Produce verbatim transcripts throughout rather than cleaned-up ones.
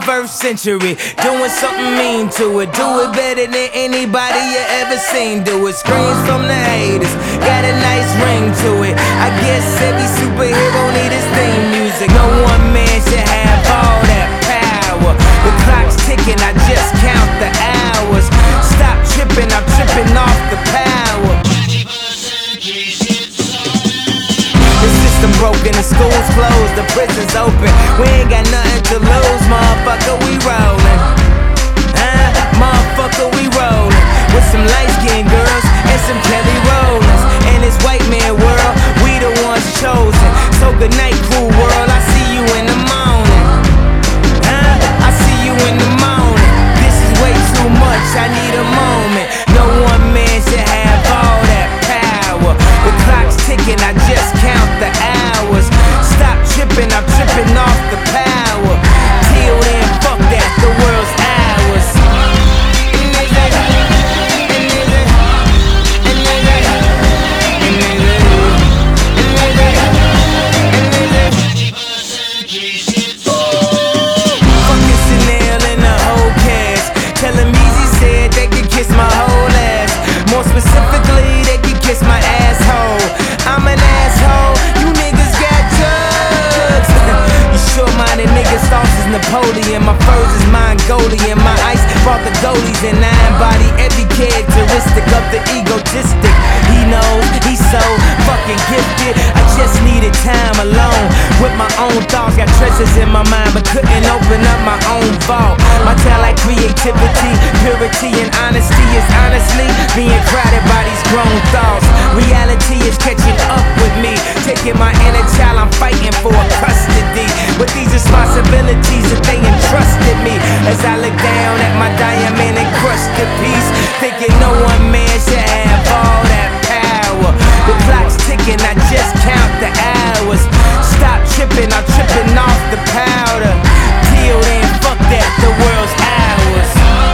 twenty-first century, doing something mean to it. Do it better than anybody you ever seen do it. Screams from the haters, got a nice ring to it. I guess every superhero need his theme music. No one man should have all that power. The clock's ticking, I just count the hours. Stop tripping, I'm tripping off the power. The system broken, the school's closed, the prison's open. We ain't got nothing to lose, motherfucker, we rollin'. Huh? Motherfucker, we rollin'. With some light-skinned girls and some Kelly Rollins. In this white man world, we the ones chosen. So good night, cool world, I see you in the morning. Huh? I see you in the morning. This is way too much, I need a moment. No one man should have all that power. The clock's ticking, I just count the hours. Stop tripping, I'm tripping off the power. Till then, fuck that, the world's ours. Fucking Chanel and the whole cast. Tell them Easy said they could kiss my whole ass. More specifically, they could kiss my asshole. I'm an asshole, you niggas got drugs. You short-minded niggas, sauce is Napoleon. My furs is Mongolian. My ice brought the goalies and I embody every characteristic of the egotistic. He knows he's so fucking gifted. I just needed time alone with my own thoughts. Got treasures in my mind but couldn't open up my own vault. My talent, creativity, purity and honesty is honestly being crowded by these grown thoughts. Reality is catching up with me, taking my inner child, I'm fighting for custody. With these responsibilities that they entrusted me, as I look down at my diamond encrusted piece, thinking no one man should have all that power. The clock's ticking, I just count the hours. Stop tripping, I'm tripping off the powder. Till then, fuck that, the world's ours.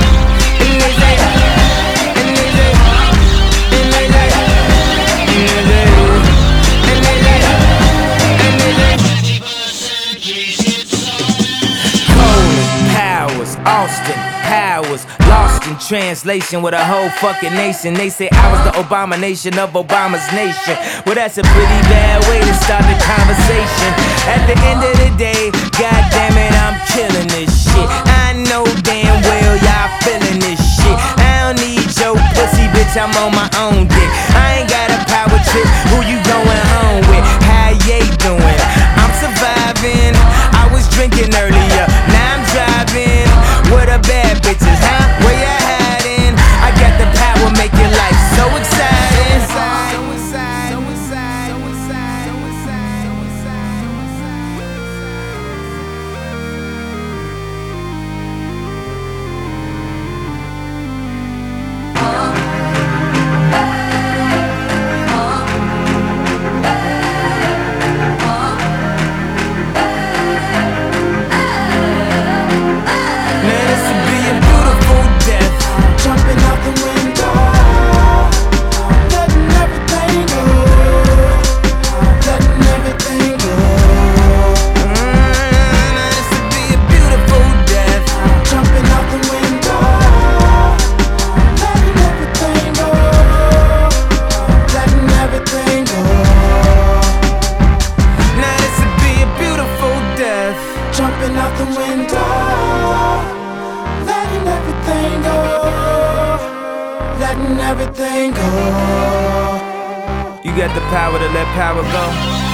Austin Powers, lost in translation with a whole fucking nation. They say I was the abomination of Obama's nation. Well, that's a pretty bad way to start the conversation. At the end of the day, god damn it, I'm killing this shit. I know damn well y'all feeling this shit. I don't need your pussy, bitch, I'm on my own dick. I ain't got a power trip, who you going home with? How you doing? I'm surviving. I was drinking earlier, now I'm driving. Where the bad bitches, huh? Where you hiding? I got the power, make your life so exciting. So excited, so excited, so excited, so excited, so jumping out the window, letting everything go, letting everything go. You got the power to let power go.